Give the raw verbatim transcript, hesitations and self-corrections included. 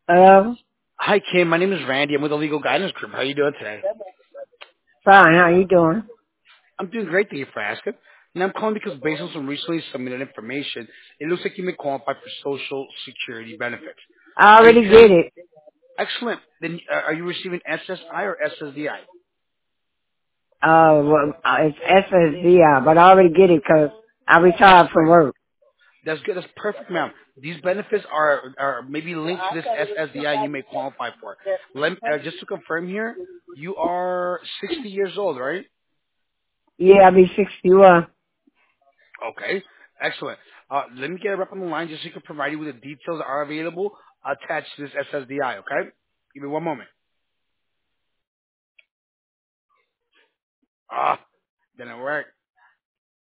Hello? Hi, Kim. My name is Randy. I'm with the Legal Guidance Group. How are you doing today? Fine, how you doing? I'm doing great. Thank you for asking. And I'm calling because based on some recently submitted information, it looks like you may qualify for Social Security benefits. I Are you already get currently it. excellent? Then uh, are you receiving S S I or S S D I? Uh, well, uh, it's S S D I, but I already get it 'cause I retired from Excellent. work. That's good. That's perfect, ma'am. These benefits are are maybe linked to this S S D I you may qualify for. Let, uh, just to confirm here, you are sixty years old, right? Yeah, I'll be sixty-one. Okay, excellent. Uh, let me get a rep on the line just so you can provide you with the details that are available attached to this S S D I, okay? Give me one moment. Ah, didn't work.